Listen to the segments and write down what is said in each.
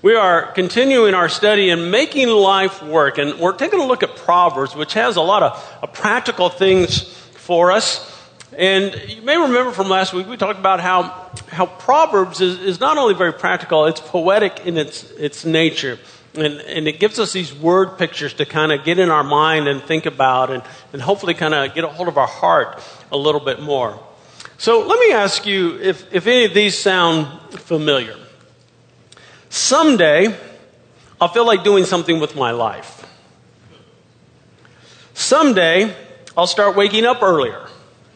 We are continuing our study in making life work, and we're taking a look at Proverbs, which has a lot of practical things for us. And you may remember from last week, we talked about how Proverbs is not only very practical, it's poetic in its nature. And it gives us these word pictures to kind of get in our mind and think about and hopefully kind of get a hold of our heart a little bit more. So let me ask you if any of these sound familiar. Someday, I'll feel like doing something with my life. Someday, I'll start waking up earlier.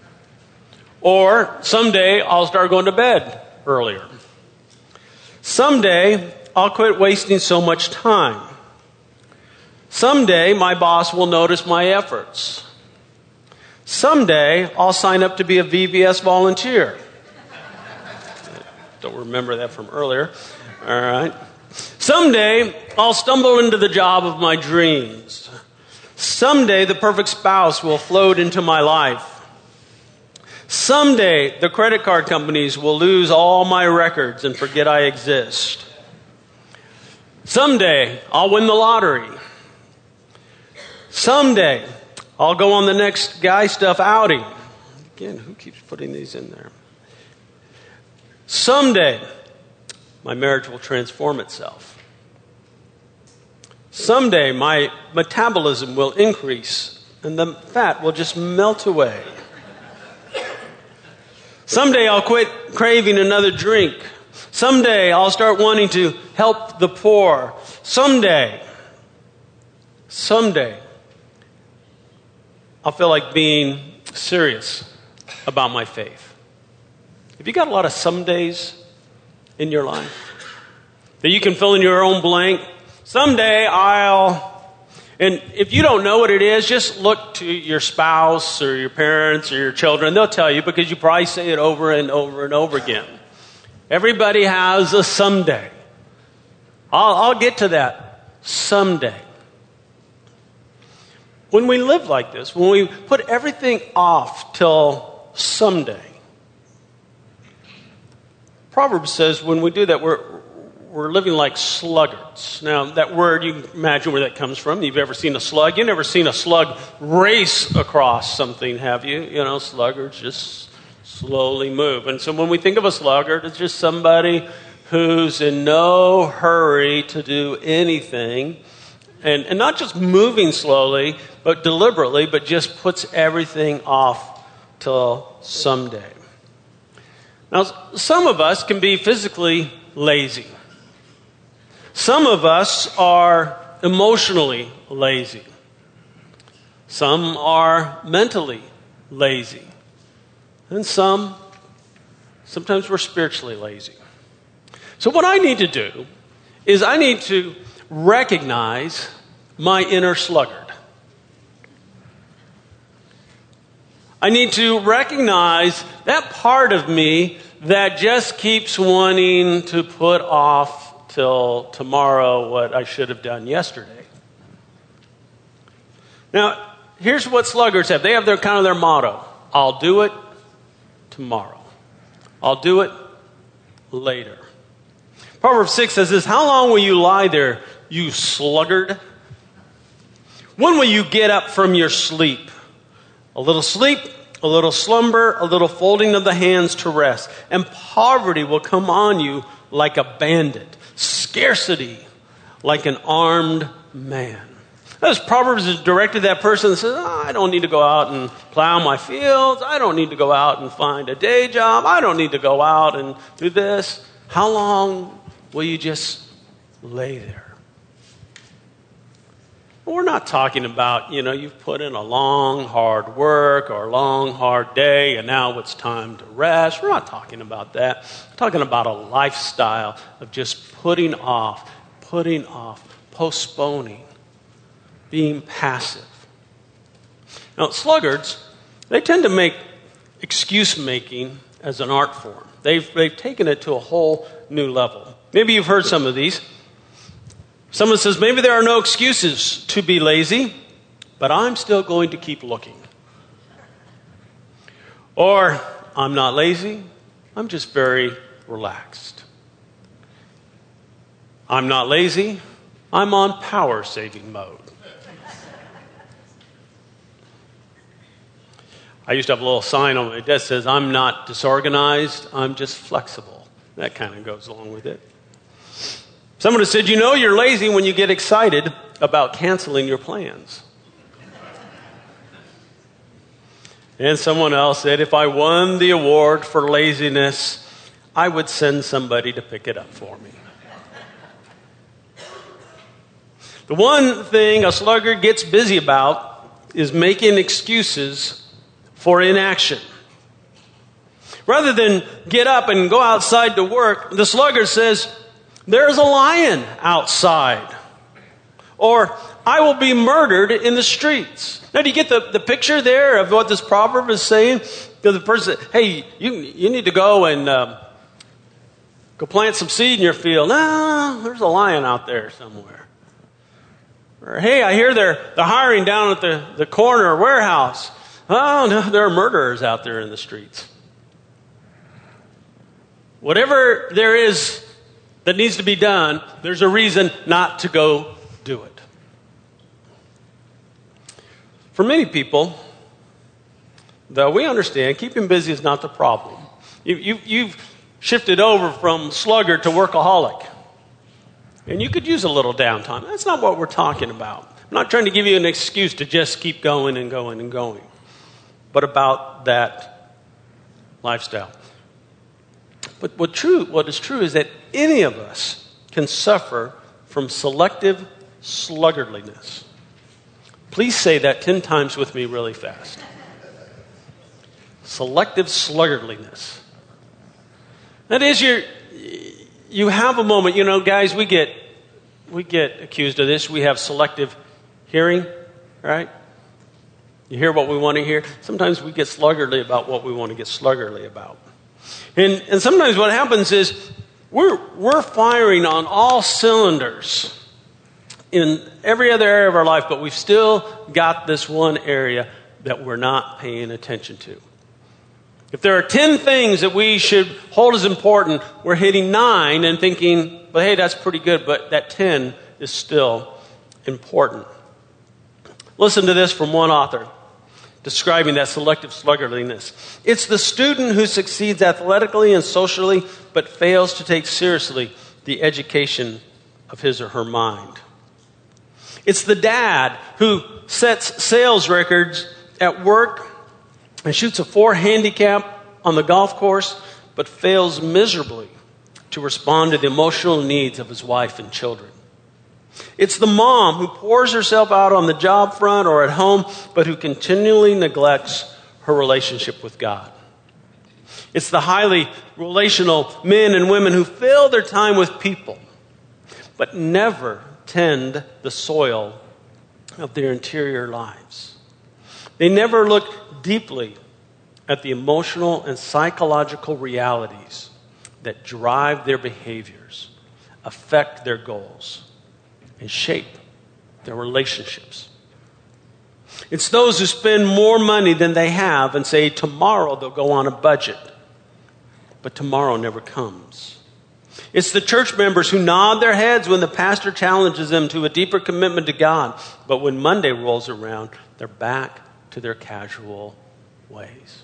Or someday, I'll start going to bed earlier. Someday, I'll quit wasting so much time. Someday, my boss will notice my efforts. Someday, I'll sign up to be a VBS volunteer. Don't remember that from earlier. All right. Someday, I'll stumble into the job of my dreams. Someday, the perfect spouse will float into my life. Someday, the credit card companies will lose all my records and forget I exist. Someday, I'll win the lottery. Someday, I'll go on the next guy stuff outing. Again, who keeps putting these in there? Someday, my marriage will transform itself. Someday, my metabolism will increase and the fat will just melt away. Someday, I'll quit craving another drink. Someday, I'll start wanting to help the poor. Someday, I'll feel like being serious about my faith. Have you got a lot of some days in your life that you can fill in your own blank? Someday and if you don't know what it is, just look to your spouse or your parents or your children. They'll tell you because you probably say it over and over and over again. Everybody has a someday. I'll get to that someday. When we live like this, when we put everything off till someday, Proverbs says when we do that, we're living like sluggards. Now, that word, you can imagine where that comes from. You've ever seen a slug? You've never seen a slug race across something, have you? You know, sluggards just slowly move. And so when we think of a sluggard, it's just somebody who's in no hurry to do anything. And not just moving slowly, but deliberately, but just puts everything off till someday. Now, some of us can be physically lazy. Some of us are emotionally lazy. Some are mentally lazy. And sometimes we're spiritually lazy. So what I need to do is I need to recognize my inner sluggard. I need to recognize that part of me that just keeps wanting to put off till tomorrow what I should have done yesterday. Now, here's what sluggards have. They have their motto. I'll do it tomorrow. I'll do it later. Proverbs 6 says this, how long will you lie there, you sluggard? When will you get up from your sleep? A little sleep, a little slumber, a little folding of the hands to rest. And poverty will come on you like a bandit. Scarcity like an armed man. As Proverbs is directed to that person that says, I don't need to go out and plow my fields. I don't need to go out and find a day job. I don't need to go out and do this. How long will you just lay there? We're not talking about, you've put in a long, hard work or a long, hard day, and now it's time to rest. We're not talking about that. We're talking about a lifestyle of just putting off, postponing, being passive. Now, sluggards, they tend to make excuse-making as an art form. They've taken it to a whole new level. Maybe you've heard some of these. Someone says, maybe there are no excuses to be lazy, but I'm still going to keep looking. Or, I'm not lazy, I'm just very relaxed. I'm not lazy. I'm on power-saving mode. I used to have a little sign on my desk that says, I'm not disorganized, I'm just flexible. That kind of goes along with it. Someone has said, you're lazy when you get excited about canceling your plans. And someone else said, if I won the award for laziness, I would send somebody to pick it up for me. The one thing a sluggard gets busy about is making excuses for inaction. Rather than get up and go outside to work, the sluggard says, there's a lion outside. Or, I will be murdered in the streets. Now, do you get the picture there of what this proverb is saying? The person said, hey, you need to go and go plant some seed in your field. No, there's a lion out there somewhere. Or, hey, I hear they're hiring down at the corner warehouse. Oh, no, there are murderers out there in the streets. Whatever there is that needs to be done, there's a reason not to go do it. For many people, though, we understand keeping busy is not the problem. You've shifted over from sluggard to workaholic. And you could use a little downtime. That's not what we're talking about. I'm not trying to give you an excuse to just keep going and going and going. But about that lifestyle. But what is true is that any of us can suffer from selective sluggardliness. Please say that 10 times with me really fast. Selective sluggardliness. That is, you have a moment. Guys, we get accused of this. We have selective hearing, right? You hear what we want to hear. Sometimes we get sluggardly about what we want to get sluggardly about. And sometimes what happens is we're firing on all cylinders in every other area of our life, but we've still got this one area that we're not paying attention to. If there are 10 things that we should hold as important, we're hitting 9 and thinking, but hey, that's pretty good, but that 10 is still important. Listen to this from one author describing that selective sluggardliness. It's the student who succeeds athletically and socially, but fails to take seriously the education of his or her mind. It's the dad who sets sales records at work and shoots a 4 handicap on the golf course, but fails miserably to respond to the emotional needs of his wife and children. It's the mom who pours herself out on the job front or at home, but who continually neglects her relationship with God. It's the highly relational men and women who fill their time with people, but never tend the soil of their interior lives. They never look deeply at the emotional and psychological realities that drive their behaviors, affect their goals, and shape their relationships. It's those who spend more money than they have and say tomorrow they'll go on a budget, but tomorrow never comes. It's the church members who nod their heads when the pastor challenges them to a deeper commitment to God, but when Monday rolls around, they're back to their casual ways.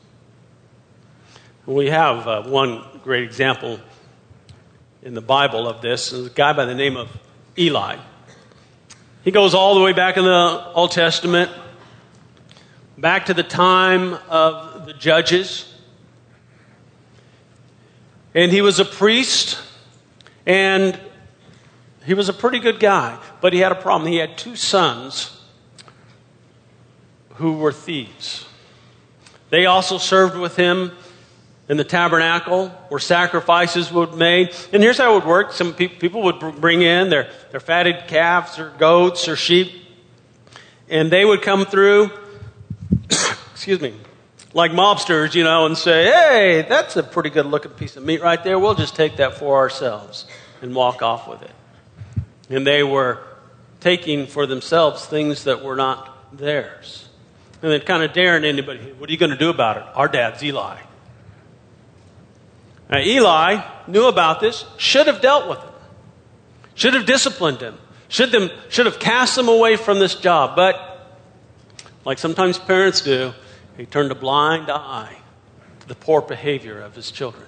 We have one great example in the Bible of this. There's a guy by the name of Eli. He goes all the way back in the Old Testament, back to the time of the judges. And he was a priest, and he was a pretty good guy, but he had a problem. He had 2 sons who were thieves. They also served with him in the tabernacle where sacrifices were made. And here's how it would work. Some people would bring in their fatted calves or goats or sheep, and they would come through, excuse me, like mobsters, and say, hey, that's a pretty good looking piece of meat right there. We'll just take that for ourselves and walk off with it. And they were taking for themselves things that were not theirs. And they'd kind of daring anybody, what are you going to do about it? Our dad's Eli. Now, Eli knew about this, should have dealt with it. should have disciplined him, should have cast him away from this job. But like sometimes parents do, he turned a blind eye to the poor behavior of his children.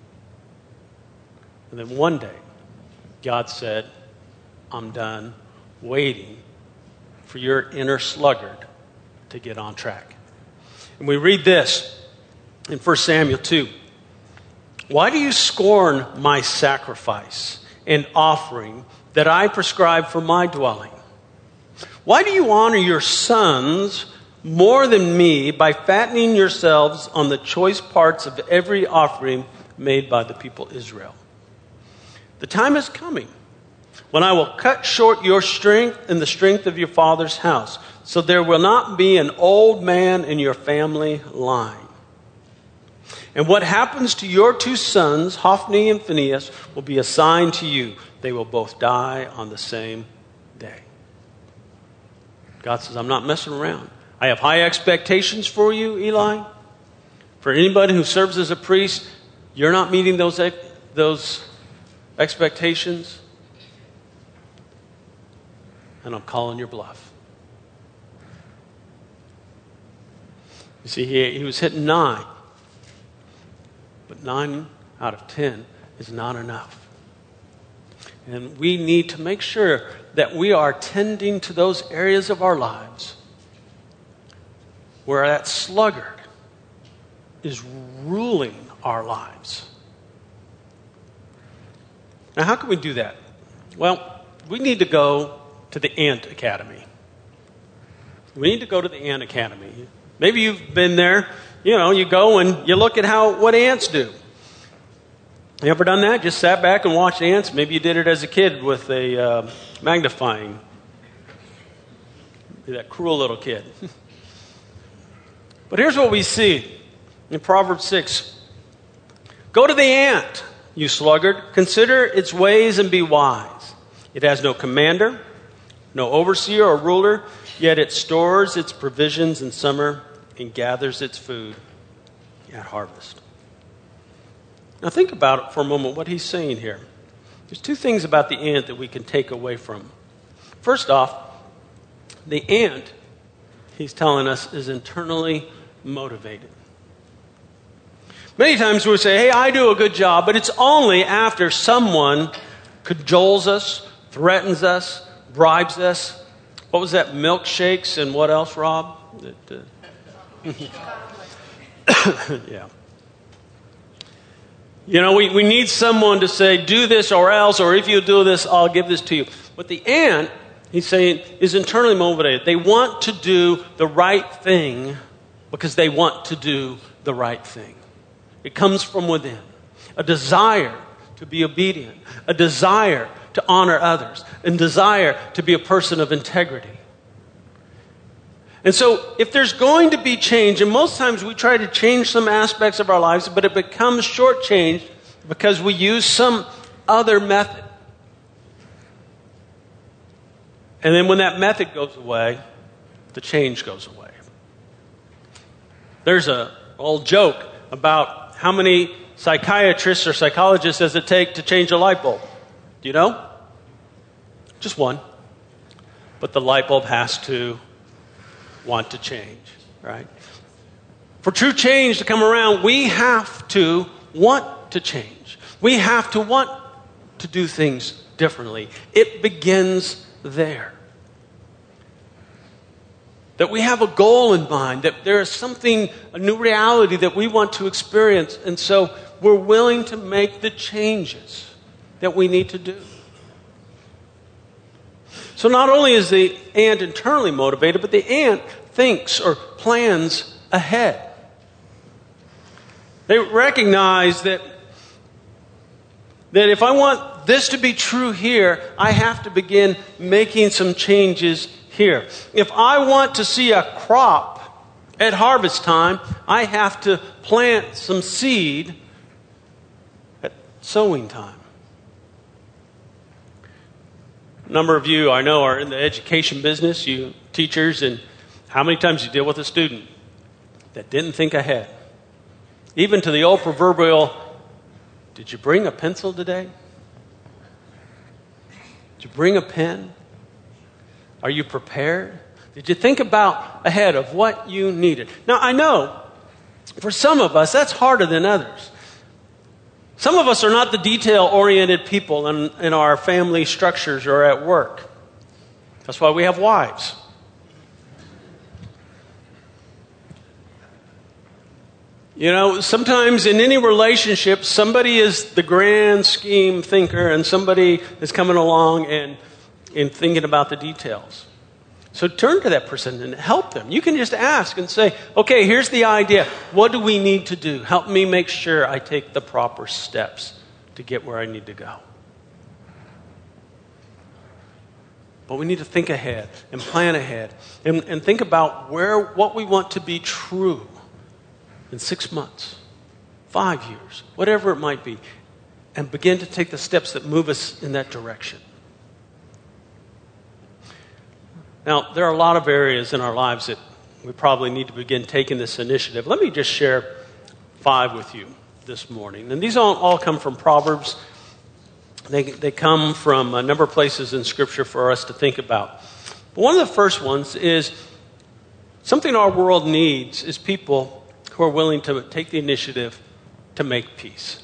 And then one day, God said, I'm done waiting for your inner sluggard to get on track. And we read this in 1 Samuel 2. Why do you scorn my sacrifice and offering that I prescribe for my dwelling? Why do you honor your sons more than me by fattening yourselves on the choice parts of every offering made by the people Israel? The time is coming when I will cut short your strength and the strength of your father's house, so there will not be an old man in your family line. And what happens to your two sons, Hophni and Phinehas, will be a sign to you. They will both die on the same day. God says, I'm not messing around. I have high expectations for you, Eli. For anybody who serves as a priest, you're not meeting those expectations. And I'm calling your bluff. You see, he was hitting 9. But 9 out of 10 is not enough. And we need to make sure that we are tending to those areas of our lives where that sluggard is ruling our lives. Now, how can we do that? Well, we need to go to the Ant Academy. We need to go to the Ant Academy. Maybe you've been there. You know, you go and you look at what ants do. You ever done that? Just sat back and watched ants? Maybe you did it as a kid with a magnifying. That cruel little kid. But here's what we see in Proverbs 6. Go to the ant, you sluggard. Consider its ways and be wise. It has no commander, no overseer or ruler, yet it stores its provisions in summer and gathers its food at harvest. Now think about it for a moment, what he's saying here. There's two things about the ant that we can take away from. First off, the ant, he's telling us, is internally motivated. Many times we say, hey, I do a good job, but it's only after someone cajoles us, threatens us, bribes us. What was that? Milkshakes and what else, Rob? Yeah. You know, we need someone to say, do this or else, or if you do this, I'll give this to you. But the ant, he's saying, is internally motivated. They want to do the right thing because they want to do the right thing. It comes from within. A desire to be obedient, a desire to honor others, and desire to be a person of integrity. And so if there's going to be change, and most times we try to change some aspects of our lives, but it becomes shortchanged because we use some other method. And then when that method goes away, the change goes away. There's an old joke about how many psychiatrists or psychologists does it take to change a light bulb. Do you know? Just one. But the light bulb has to want to change, right? For true change to come around, we have to want to change. We have to want to do things differently. It begins there. That we have a goal in mind, that there is something, a new reality that we want to experience, and so we're willing to make the changes that we need to do. So not only is the ant internally motivated, but the ant thinks or plans ahead. They recognize that if I want this to be true here, I have to begin making some changes here. If I want to see a crop at harvest time, I have to plant some seed at sowing time. A number of you I know are in the education business, you teachers, and how many times you deal with a student that didn't think ahead? Even to the old proverbial, did you bring a pencil today? Did you bring a pen? Are you prepared? Did you think about ahead of what you needed? Now, I know for some of us, that's harder than others. Some of us are not the detail-oriented people in our family structures or at work. That's why we have wives. You know, sometimes in any relationship, somebody is the grand scheme thinker and somebody is coming along and thinking about the details. So turn to that person and help them. You can just ask and say, okay, here's the idea. What do we need to do? Help me make sure I take the proper steps to get where I need to go. But we need to think ahead and plan ahead and think about what we want to be true in 6 months, 5 years, whatever it might be, and begin to take the steps that move us in that direction. Now, there are a lot of areas in our lives that we probably need to begin taking this initiative. Let me just share 5 with you this morning. And these all come from Proverbs. They come from a number of places in Scripture for us to think about. But one of the first ones is something our world needs is people who are willing to take the initiative to make peace.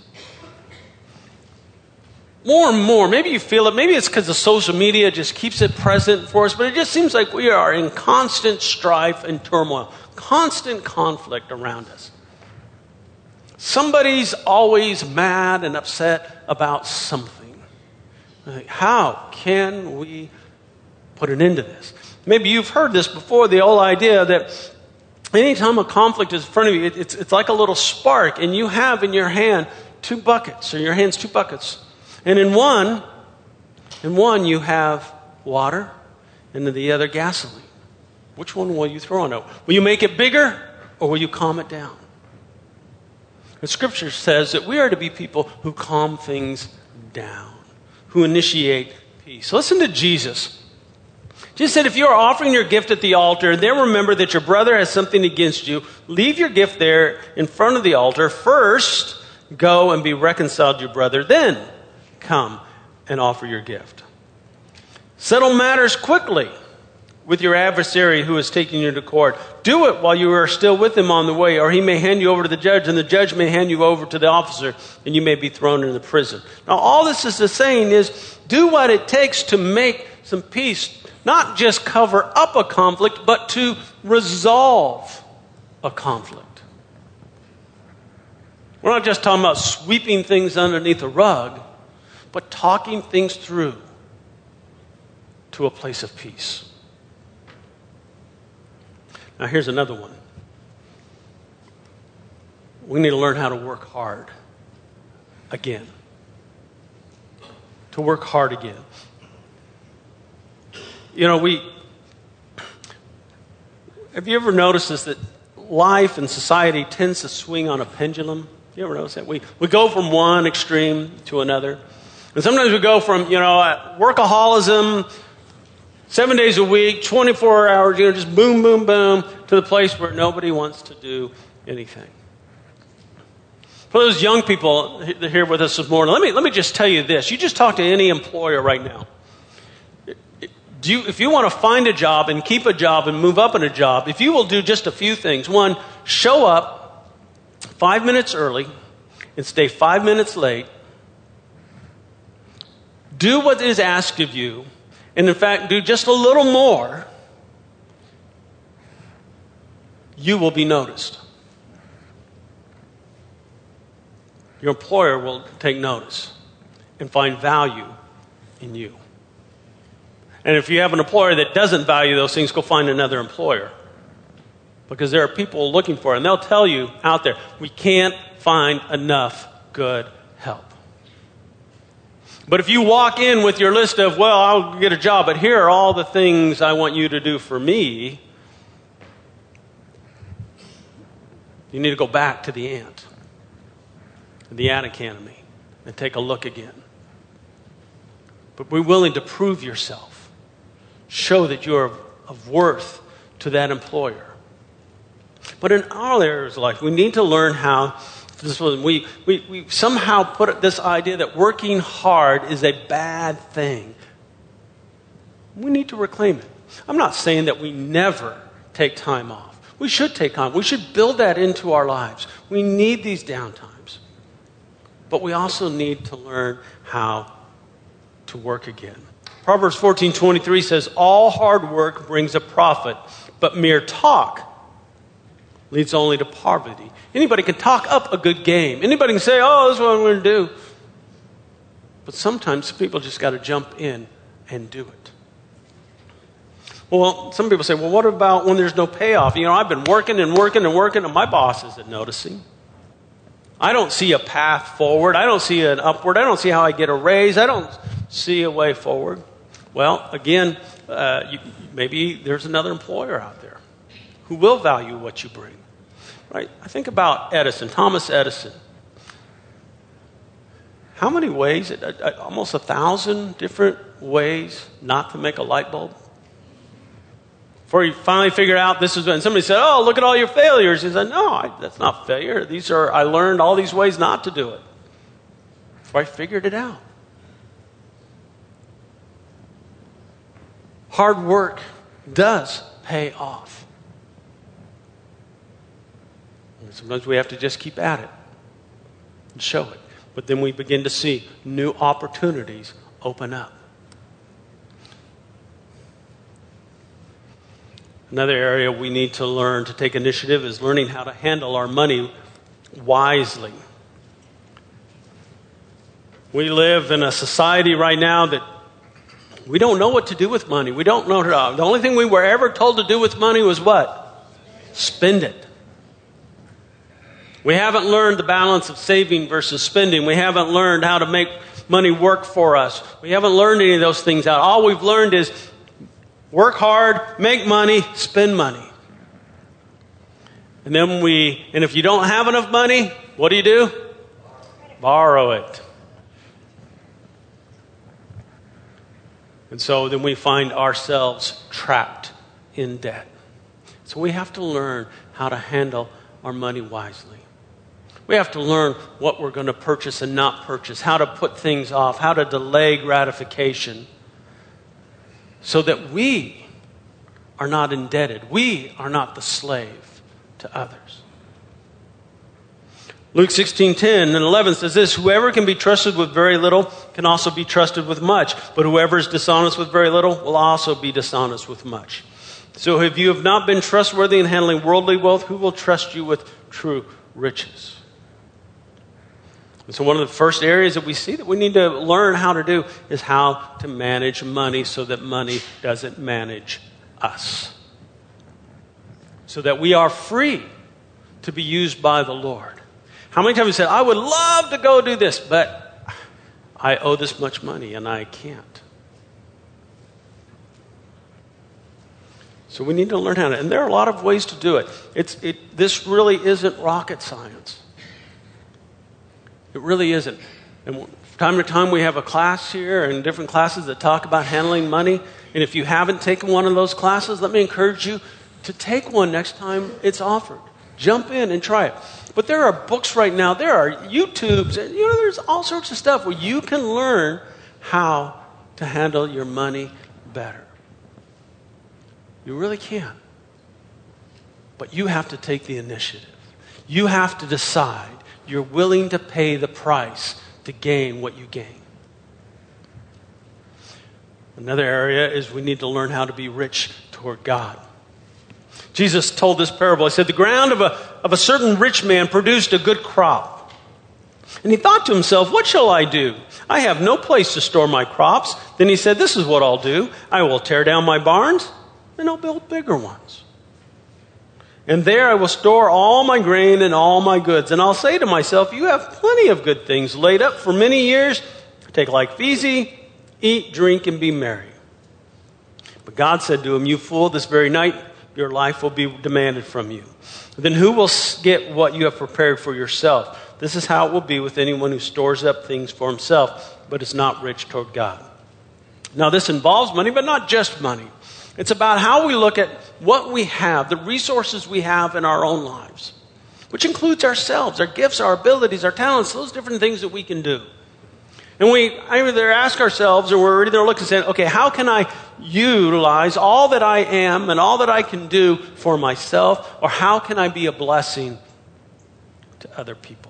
More and more, maybe you feel it, maybe it's because the social media just keeps it present for us, but it just seems like we are in constant strife and turmoil, constant conflict around us. Somebody's always mad and upset about something. Like, how can we put an end to this? Maybe you've heard this before, the old idea that anytime a conflict is in front of you, it's like a little spark, and you have in your hand 2 buckets, or your hand's 2 buckets. And in one you have water, and in the other gasoline. Which one will you throw on it? Will you make it bigger, or will you calm it down? The Scripture says that we are to be people who calm things down, who initiate peace. Listen to Jesus. Jesus said, if you are offering your gift at the altar, and then remember that your brother has something against you, leave your gift there in front of the altar. First, go and be reconciled to your brother. Then, come and offer your gift. Settle matters quickly with your adversary who is taking you to court. Do it while you are still with him on the way, or he may hand you over to the judge, and the judge may hand you over to the officer, and you may be thrown into prison. Now, all this is saying is, do what it takes to make some peace. Not just cover up a conflict, but to resolve a conflict. We're not just talking about sweeping things underneath a rug, but talking things through to a place of peace. Now here's another one. We need to learn how to work hard again. To work hard again. You know, have you ever noticed this, that life and society tends to swing on a pendulum? You ever notice that? We go from one extreme to another. And sometimes we go from, workaholism, 7 days a week, 24 hours, just boom, boom, boom, to the place where nobody wants to do anything. For those young people here with us this morning, let me just tell you this. You just talk to any employer right now. If you want to find a job and keep a job and move up in a job, if you will do just a few things. One, show up 5 minutes early and stay 5 minutes late. Do what is asked of you, and in fact, do just a little more. You will be noticed. Your employer will take notice and find value in you. And if you have an employer that doesn't value those things, go find another employer. Because there are people looking for it, and they'll tell you out there, we can't find enough good help. But if you walk in with your list of, well, I'll get a job, but here are all the things I want you to do for me, you need to go back to the ant academy, and take a look again. But be willing to prove yourself. Show that you're of worth to that employer. But in all areas of life, we need to learn how we somehow put this idea that working hard is a bad thing. We need to reclaim it. I'm not saying that we never take time off. We should take time. We should build that into our lives. We need these downtimes. But we also need to learn how to work again. Proverbs 14:23 says, all hard work brings a profit, but mere talk leads only to poverty. Anybody can talk up a good game. Anybody can say, oh, this is what I'm going to do. But sometimes people just got to jump in and do it. Well, some people say, well, what about when there's no payoff? I've been working and my boss isn't noticing. I don't see a path forward. I don't see an upward. I don't see how I get a raise. I don't see a way forward. Well, again, maybe there's another employer out there who will value what you bring. Right? I think about Edison, Thomas Edison. How many ways, almost 1,000 different ways not to make a light bulb? Before he finally figured out this is when somebody said, oh, look at all your failures. He said, no, that's not failure. I learned all these ways not to do it. Before I figured it out. Hard work does pay off. And sometimes we have to just keep at it and show it. But then we begin to see new opportunities open up. Another area we need to learn to take initiative is learning how to handle our money wisely. We live in a society right now that we don't know what to do with money. We don't know. The only thing we were ever told to do with money was what? Spend it. We haven't learned the balance of saving versus spending. We haven't learned how to make money work for us. We haven't learned any of those things out. All we've learned is work hard, make money, spend money. And if you don't have enough money, what do? Borrow it. And so then we find ourselves trapped in debt. So we have to learn how to handle our money wisely. We have to learn what we're going to purchase and not purchase, how to put things off, how to delay gratification, so that we are not indebted. We are not the slave to others. Luke 16:10 and 11 says this, whoever can be trusted with very little can also be trusted with much, but whoever is dishonest with very little will also be dishonest with much. So if you have not been trustworthy in handling worldly wealth, who will trust you with true riches? And so one of the first areas that we see that we need to learn how to do is how to manage money so that money doesn't manage us. So that we are free to be used by the Lord. How many times have you said, I would love to go do this, but I owe this much money and I can't. So we need to learn how to, and there are a lot of ways to do it. This really isn't rocket science. It really isn't. And from time to time we have a class here and different classes that talk about handling money. And if you haven't taken one of those classes, let me encourage you to take one next time it's offered. Jump in and try it. But there are books right now, there are YouTubes, and there's all sorts of stuff where you can learn how to handle your money better. You really can. But you have to take the initiative. You have to decide you're willing to pay the price to gain what you gain. Another area is we need to learn how to be rich toward God. Jesus told this parable. He said, the ground of a certain rich man produced a good crop. And he thought to himself, what shall I do? I have no place to store my crops. Then he said, this is what I'll do. I will tear down my barns and I'll build bigger ones. And there I will store all my grain and all my goods. And I'll say to myself, you have plenty of good things laid up for many years. Take life easy, eat, drink, and be merry. But God said to him, you fool, this very night your life will be demanded from you. Then who will get what you have prepared for yourself? This is how it will be with anyone who stores up things for himself, but is not rich toward God. Now this involves money, but not just money. It's about how we look at what we have, the resources we have in our own lives, which includes ourselves, our gifts, our abilities, our talents, those different things that we can do. And we either ask ourselves, or we're either looking and saying, okay, how can I utilize all that I am and all that I can do for myself, or how can I be a blessing to other people?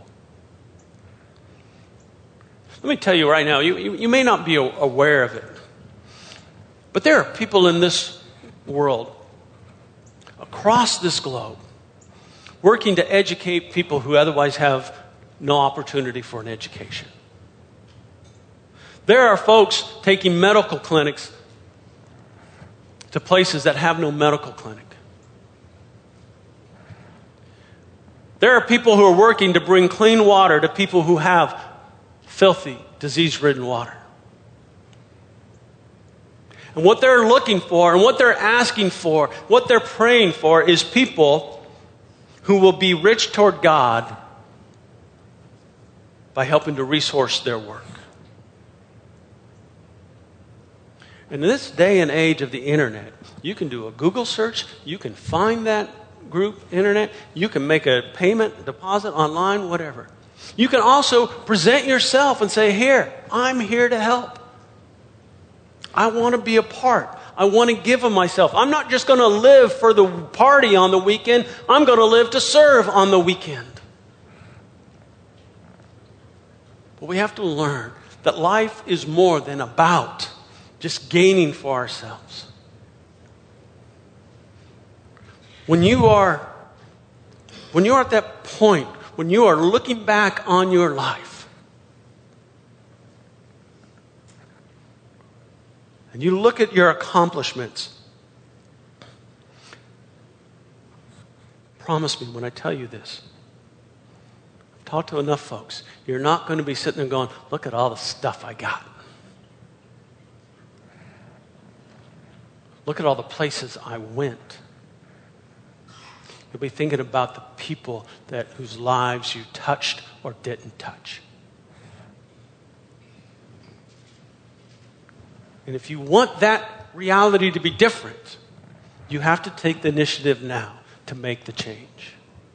Let me tell you right now, you may not be aware of it, but there are people in this world, across this globe, working to educate people who otherwise have no opportunity for an education. There are folks taking medical clinics to places that have no medical clinic. There are people who are working to bring clean water to people who have filthy, disease-ridden water. And what they're looking for and what they're asking for, what they're praying for is people who will be rich toward God by helping to resource their work. And in this day and age of the internet, you can do a Google search, you can find that group, internet, you can make a payment, deposit online, whatever. You can also present yourself and say, here, I'm here to help. I want to be a part. I want to give of myself. I'm not just going to live for the party on the weekend. I'm going to live to serve on the weekend. But we have to learn that life is more than about just gaining for ourselves. When you are at that point, when you are looking back on your life, and you look at your accomplishments, promise me when I tell you this, I've talked to enough folks, you're not going to be sitting there going, look at all the stuff I got. Look at all the places I went. You'll be thinking about the people whose lives you touched or didn't touch. And if you want that reality to be different, you have to take the initiative now to make the change.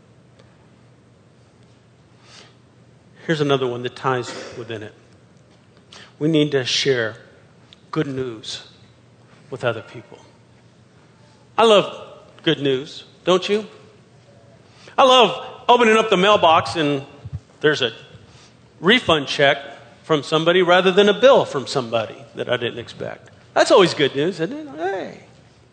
Here's another one that ties within it. We need to share good news with other people. I love good news, don't you? I love opening up the mailbox and there's a refund check from somebody rather than a bill from somebody that I didn't expect. That's always good news, isn't it? Hey.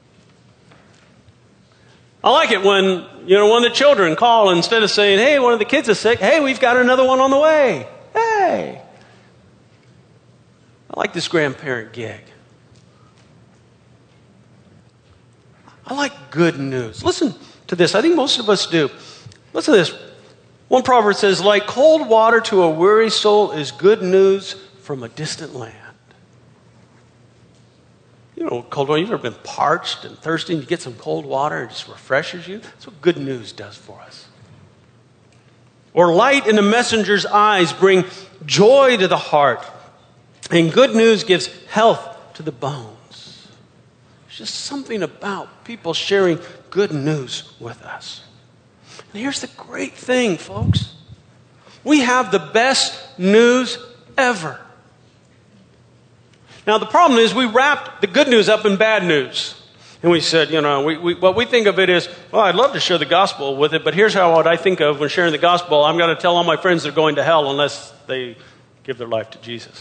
I like it when, one of the children call, instead of saying, hey, one of the kids is sick, hey, we've got another one on the way. Hey. I like this grandparent gig. I like good news. Listen to this. I think most of us do. Listen to this. One proverb says, like cold water to a weary soul is good news from a distant land. Cold water, you've ever been parched and thirsty and you get some cold water, it just refreshes you? That's what good news does for us. Or light in the messenger's eyes bring joy to the heart. And good news gives health to the bones. There's just something about people sharing good news with us. And here's the great thing, folks. We have the best news ever. Now, the problem is we wrapped the good news up in bad news. And we said, what we think of it is, well, I'd love to share the gospel with it, but here's what I think of when sharing the gospel. I'm going to tell all my friends they're going to hell unless they give their life to Jesus.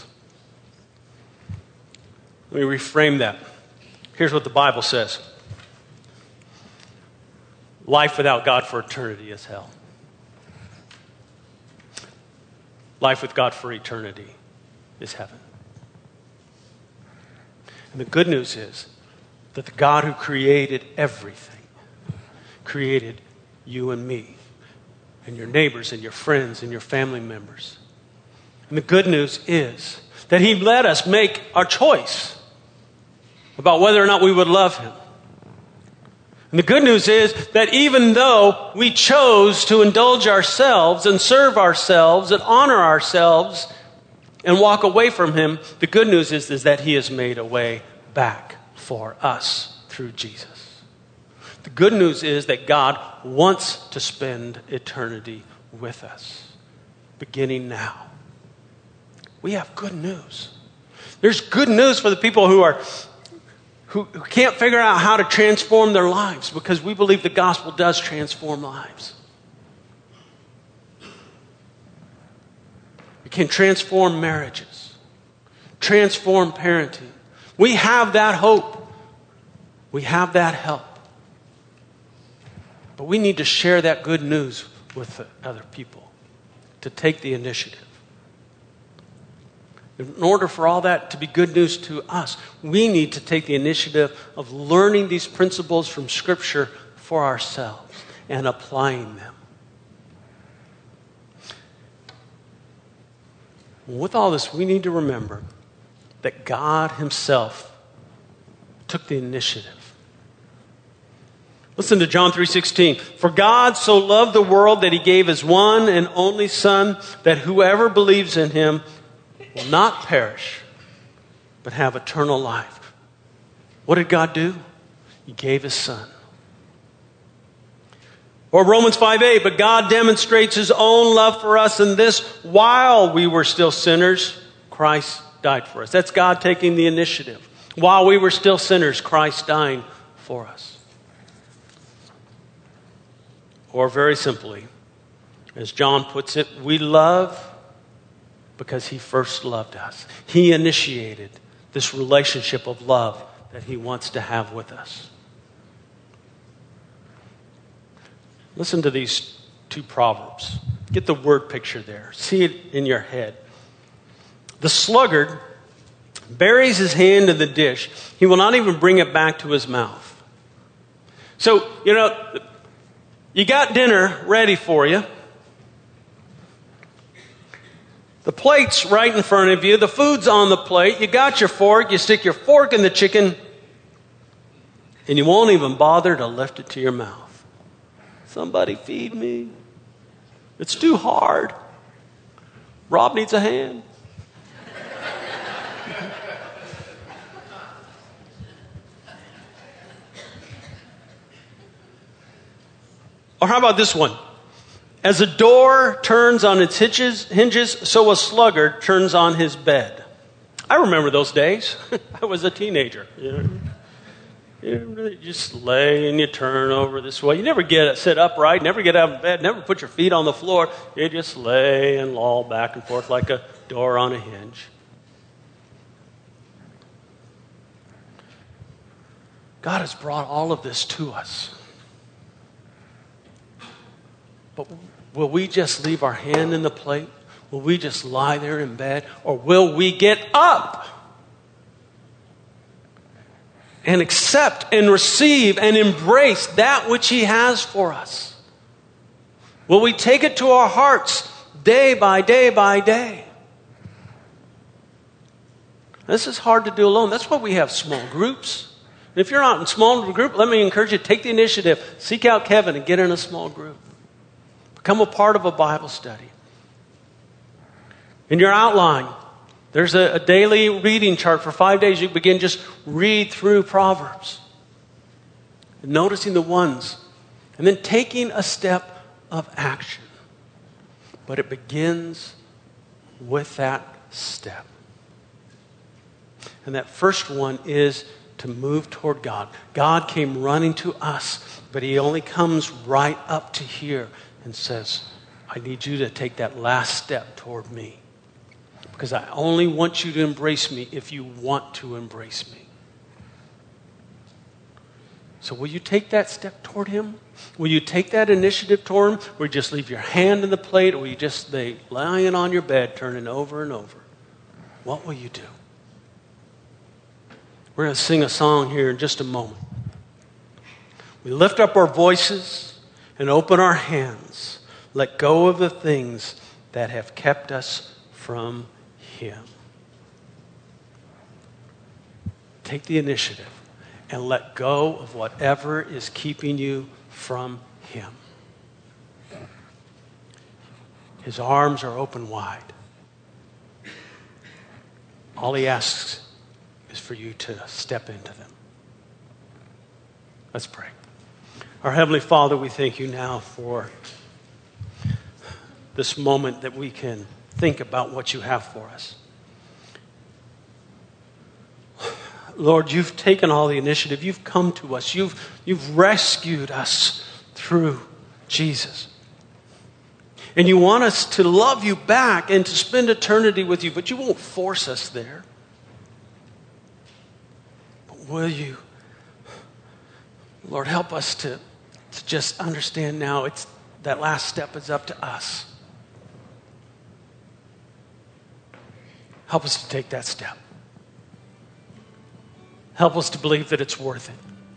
Let me reframe that. Here's what the Bible says. Life without God for eternity is hell. Life with God for eternity is heaven. And the good news is that the God who created everything, created you and me, and your neighbors and your friends and your family members. And the good news is that He let us make our choice about whether or not we would love Him. And the good news is that even though we chose to indulge ourselves and serve ourselves and honor ourselves and walk away from Him, the good news is that He has made a way back for us through Jesus. The good news is that God wants to spend eternity with us, beginning now. We have good news. There's good news for the people who can't figure out how to transform their lives, because we believe the gospel does transform lives. It can transform marriages, transform parenting. We have that hope. We have that help. But we need to share that good news with other people, to take the initiative. In order for all that to be good news to us, we need to take the initiative of learning these principles from Scripture for ourselves and applying them. With all this, we need to remember that God Himself took the initiative. Listen to John 3:16. For God so loved the world that He gave His one and only Son, that whoever believes in Him will not perish, but have eternal life. What did God do? He gave His Son. Or Romans 5:8, but God demonstrates His own love for us in this: while we were still sinners, Christ died for us. That's God taking the initiative. While we were still sinners, Christ dying for us. Or very simply, as John puts it, we love because He first loved us. He initiated this relationship of love that He wants to have with us. Listen to these two proverbs. Get the word picture there. See it in your head. The sluggard buries his hand in the dish. He will not even bring it back to his mouth. So, you got dinner ready for you. The plate's right in front of you. The food's on the plate. You got your fork. You stick your fork in the chicken, and you won't even bother to lift it to your mouth. Somebody feed me. It's too hard. Rob needs a hand. Or how about this one? As a door turns on its hinges, so a sluggard turns on his bed. I remember those days. I was a teenager. You just lay and you turn over this way. You never sit upright, never get out of bed, never put your feet on the floor. You just lay and loll back and forth like a door on a hinge. God has brought all of this to us. But will we just leave our hand in the plate? Will we just lie there in bed? Or will we get up and accept and receive and embrace that which He has for us? Will we take it to our hearts day by day by day? This is hard to do alone. That's why we have small groups. And if you're not in a small group, let me encourage you to take the initiative. Seek out Kevin and get in a small group. Become a part of a Bible study. In your outline, there's a daily reading chart for 5 days. You begin just read through Proverbs. And noticing the ones. And then taking a step of action. But it begins with that step. And that first one is to move toward God. God came running to us, but He only comes right up to here and says, I need you to take that last step toward me. Because I only want you to embrace me if you want to embrace me. So will you take that step toward Him? Will you take that initiative toward Him? Or you just leave your hand in the plate? Or will you just lay lying on your bed, turning over and over? What will you do? We're going to sing a song here in just a moment. We lift up our voices and open our hands. Let go of the things that have kept us from Him. Take the initiative and let go of whatever is keeping you from Him. His arms are open wide. All He asks is for you to step into them. Let's pray. Our Heavenly Father, we thank You now for this moment that we can think about what You have for us. Lord, you've taken all the initiative. You've come to us. You've rescued us through Jesus. And you want us to love you back and to spend eternity with you, but you won't force us there. But will you, Lord, help us to just understand now that last step is up to us. Help us to take that step. Help us to believe that it's worth it.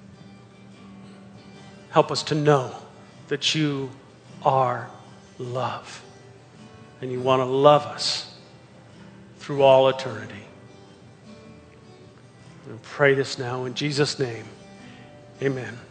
Help us to know that you are love. And you want to love us through all eternity. And pray this now in Jesus' name. Amen.